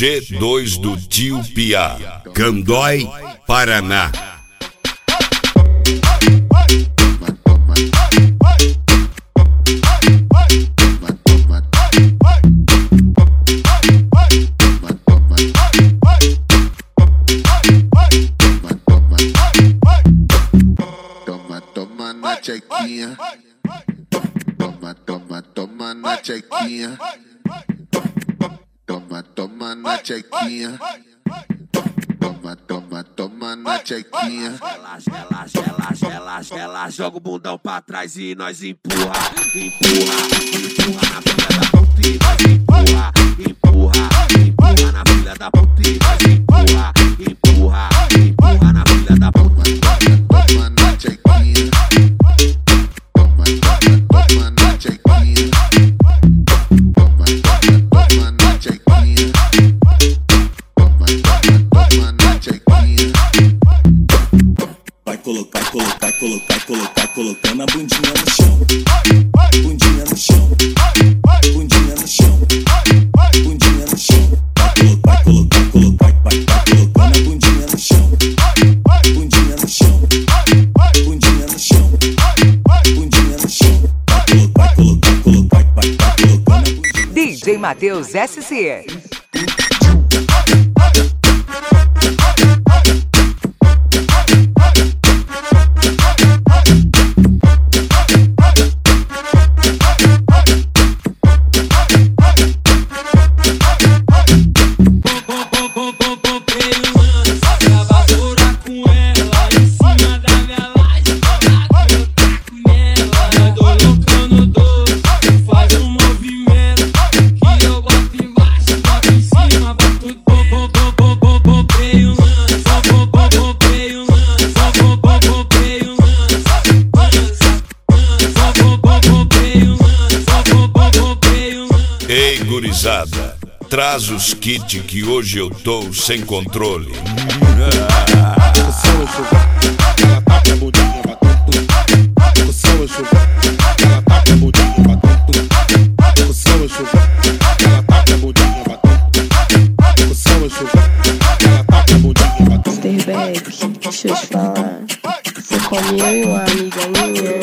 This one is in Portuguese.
G2 do Tio Piá, Candói, Paraná. Toma na chequinha. Toma na chequinha. Toma na chequinha. Toma na chequinha. Ela joga o bundão pra trás e nós empurra na filha da puta e nós empurra na filha da puta e nós empurra na filha da puta. Toma na chequinha. Toma na chequinha. Toma na chequinha. Toma na chequinha. Vai colocando a bundinha no chão. Bundinha no chão. Bundinha no chão. Bundinha no chão. Vai colocando a bundinha no chão. Bundinha no chão. Bundinha no chão. Bundinha no chão. Vai colocando a bundinha. DJ Matheus SC. Ei, gurizada, traz os kits que hoje eu tô sem controle. Mr. Beck, deixa eu te falar. Você comeu e uma amiga minha.